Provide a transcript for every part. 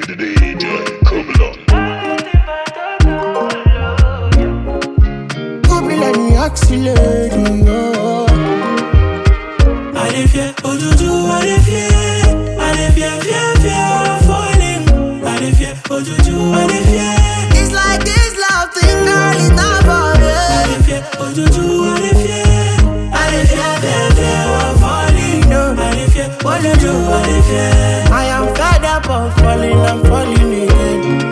DJ Kublon. Kublon accéléré. Allez fier, aujourd'hui, allez fier. Allez fier, fier, fier, falling. Allez fier, aujourd'hui, allez fier. It's like this love thing, girl, it's not for me. Allez fier, aujourd'hui, allez fier. Allez fier, fier, fier, falling. Allez fier, aujourd'hui, allez fier. I am fed up of falling, I'm falling again.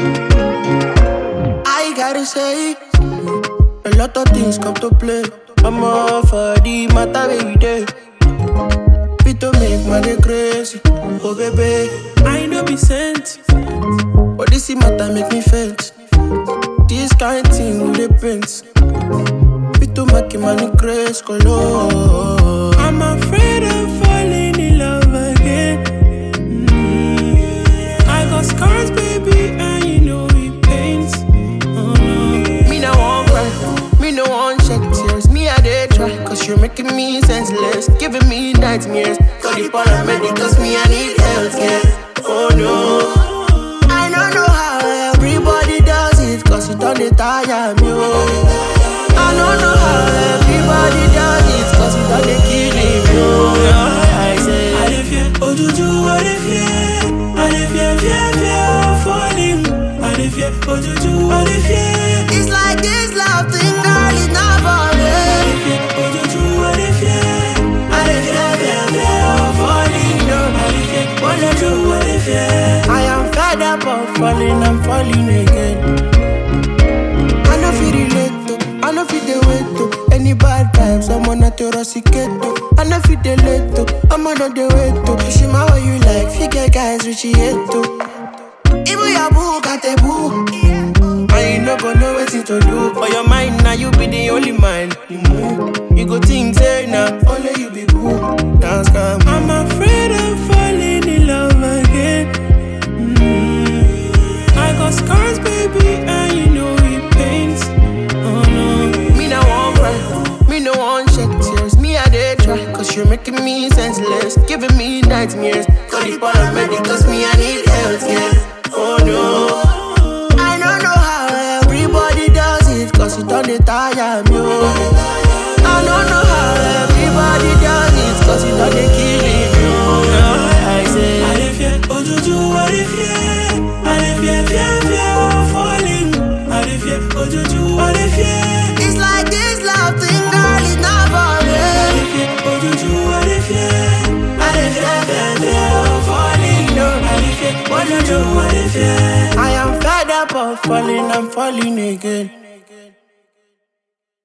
I gotta say, a lot of things come to play. I'm all for the matter every day. Fit to make money crazy, oh baby. I know be sent, but this matter make me faint. This kind thing with the prince. Fit to make money crazy, color. I'm afraid of falling in love again. I got scars, baby, and you know it pains. Oh no. Me no want cry, me no want shed tears. Me I dey try, cause you're making me senseless, giving me nightmares. Call the paramedic, cause me I need healthcare. Oh no, I don't know how everybody does it, cause it don't dey tire me. Oh. I don't know how everybody does it, cause it don't dey kill me. Oh. I say, allez fier, aujourd'hui, allez fier. Allez fier, fier, fier, falling. Allez fier, aujourd'hui, allez fier. it's like this love thing, girl, it's not for me. Allez fier, aujourd'hui, allez fier. Allez fier, fier, fier, falling. Allez fier, aujourd'hui, allez fier. I am fed up of falling, I'm falling again. I know feel relate to, I know feel the way to. Any bad times, I'm on a terrorisicato. I know feel the late to, I'm on the way to. She my way you like, figure guys which you hate to. Even your boo got a boo. I ain't not gonna know what to do. For your mind, now you be the only mind. You move, you go think, say now, only you be cool. Dance come. I'm afraid of falling in love again. I got scars, baby, and you know it pains. Oh no. Me no want cry, me no want shed tears. Me I dey try, cause you're making me senseless, giving me nightmares. Call the paramedic, cause me I need healthcare. Oh no, I don't know how everybody does it, cause it don't dey tire me. Oh. I don't know how everybody does it, cause it don't dey kill me. Oh. I say, allez fier, aujourd'hui, allez fier. Allez fier, fier, fier, falling. Allez fier, aujourd'hui, allez fier. it's like this love thing, girl, it's not for me. Allez fier, aujourd'hui, allez fier. Allez fier, fier, fier, falling. Allez fier, aujourd'hui, allez fier. I am fed up of falling, I'm falling again.